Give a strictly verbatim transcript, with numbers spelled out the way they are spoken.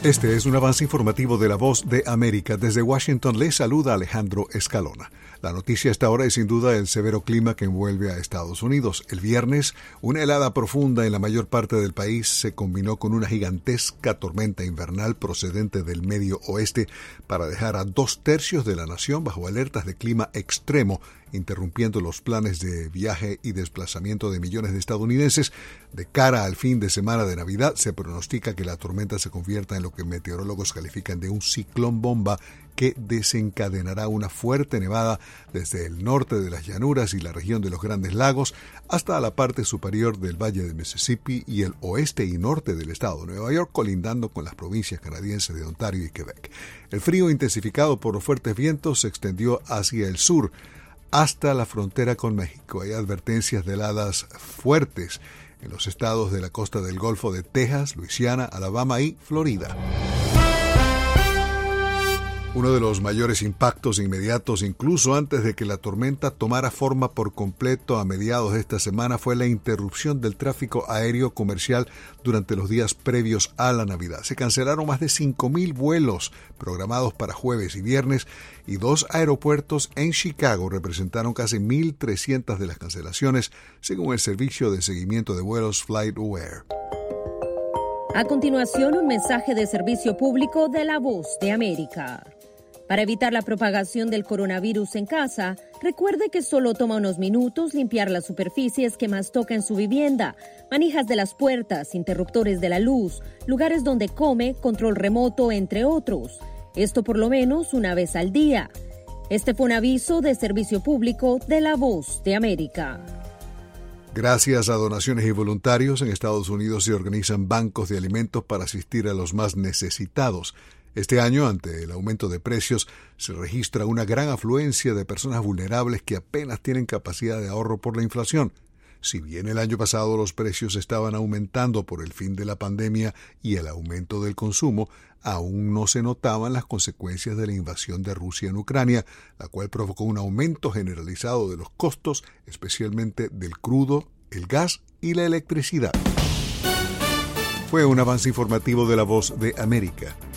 Este es un avance informativo de La Voz de América. Desde Washington les saluda Alejandro Escalona. La noticia hasta ahora es sin duda el severo clima que envuelve a Estados Unidos. El viernes, una helada profunda en la mayor parte del país se combinó con una gigantesca tormenta invernal procedente del medio oeste para dejar a dos tercios de la nación bajo alertas de clima extremo, interrumpiendo los planes de viaje y desplazamiento de millones de estadounidenses. De cara al fin de semana de Navidad, se pronostica que la tormenta se convierta en lo que meteorólogos califican de un ciclón bomba que desencadenará una fuerte nevada desde el norte de las llanuras y la región de los Grandes Lagos hasta la parte superior del Valle de Mississippi y el oeste y norte del estado de Nueva York, colindando con las provincias canadienses de Ontario y Quebec. El frío, intensificado por los fuertes vientos, se extendió hacia el sur, hasta la frontera con México. Hay advertencias de heladas fuertes en los estados de la costa del Golfo de Texas, Luisiana, Alabama y Florida. Uno de los mayores impactos inmediatos, incluso antes de que la tormenta tomara forma por completo a mediados de esta semana, fue la interrupción del tráfico aéreo comercial durante los días previos a la Navidad. Se cancelaron más de cinco mil vuelos programados para jueves y viernes, y dos aeropuertos en Chicago representaron casi mil trescientas de las cancelaciones, según el servicio de seguimiento de vuelos FlightAware. A continuación, un mensaje de servicio público de La Voz de América. Para evitar la propagación del coronavirus en casa, recuerde que solo toma unos minutos limpiar las superficies que más toca en su vivienda, manijas de las puertas, interruptores de la luz, lugares donde come, control remoto, entre otros. Esto por lo menos una vez al día. Este fue un aviso de servicio público de La Voz de América. Gracias a donaciones y voluntarios, en Estados Unidos se organizan bancos de alimentos para asistir a los más necesitados. Este año, ante el aumento de precios, se registra una gran afluencia de personas vulnerables que apenas tienen capacidad de ahorro por la inflación. Si bien el año pasado los precios estaban aumentando por el fin de la pandemia y el aumento del consumo, aún no se notaban las consecuencias de la invasión de Rusia en Ucrania, la cual provocó un aumento generalizado de los costos, especialmente del crudo, el gas y la electricidad. Fue un avance informativo de La Voz de América.